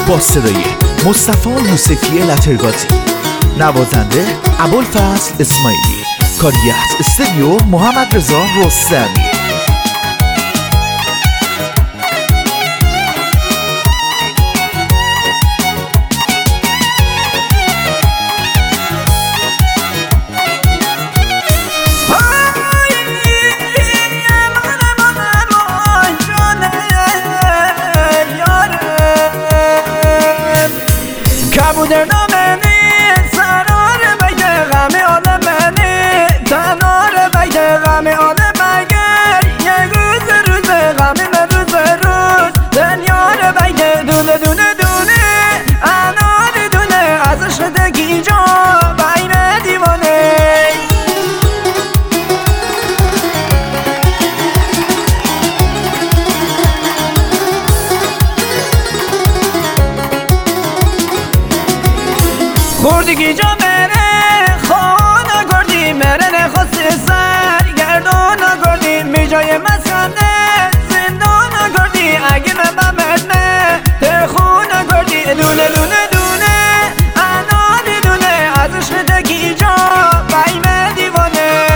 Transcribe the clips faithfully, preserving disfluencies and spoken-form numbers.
با صدای مصطفی یوسفی لترگاتی، نوازنده ابوالفضل اسماعیلی، کاریت استودیو محمد رضا رستمی. کبوتر نامنی سرار بیت غم آدمنی تنار بیت غم آدمگر یک روز روز غم من روز روز دنیار بیت دونه دونه دونه انار دونه از عشق دکی جا بین دیوانه خوردگی جا مره خوانا گردی مره نخواستی سر گردانا گردی می جای مسکنده زندانا گردی اگه من بمد نه تخونا گردی دونه دونه دونه انانی دونه از عشق دکی جا بیم دیوانه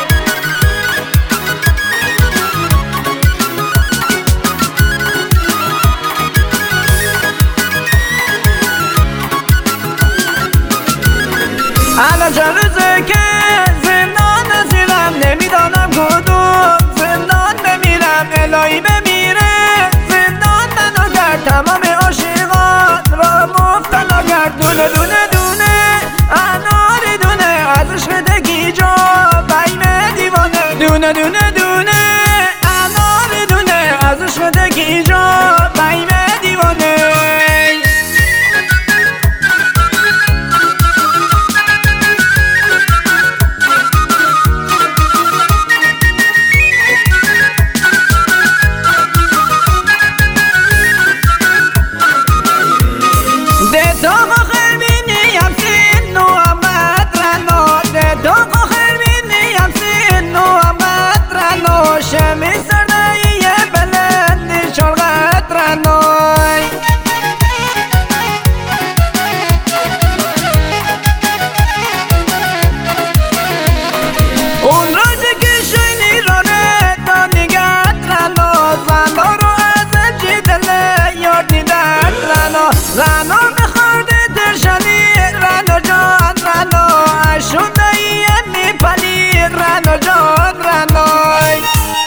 الان چند روزه که زندان نزیرم نمیدانم کدوم زندان بمیرم الهی بمیره زندان منو کرد تمام عاشقان را مبتلا کرد دونه دونه دونه اناری دونه از عشق دکی جا بیم دیوانه دونه دونه دونه اناری دونه از عشق دکی جا بیم دیوانه شمی سردایی بلندی چرغت رنای اون روزی که شوینی رو ردان نگت رنا زنا رو از جی دل یار دیدت رنا رنا بخورده درشنی رنا جان رنا اشوندایی میپلی رنا جان رنای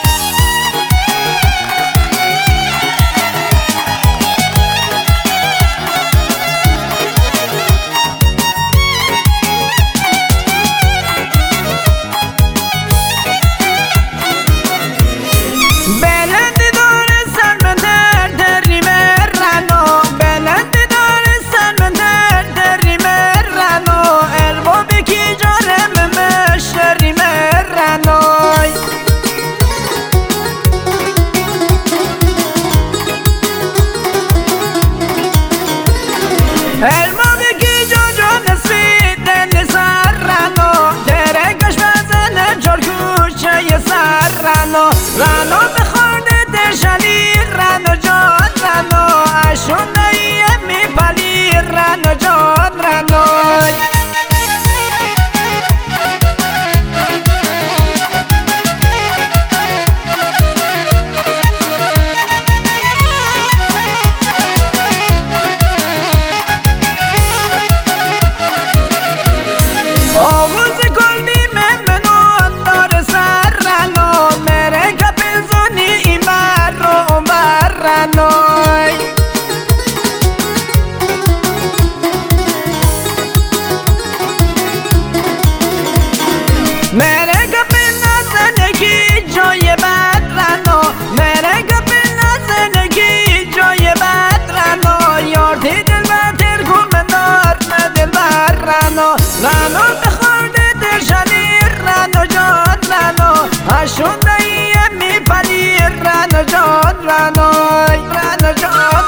El modo que yo yo necesito de serrano درگش بزنه جرگوشه ی سررانو رانو بخورده درشلی رانو جان رانو اشونه ی میپلی رانو جان رانو मेरे कपिल नाचने की जो ये बात रानो मेरे कपिल नाचने की जो ये बात रानो यार थी दिल में तेरे घूमदार में दिलदार रानो रानो बखोरदे दिल शनीर रानो जान रानो आशुंदा ये मी पली रानो जान रानो रानो जान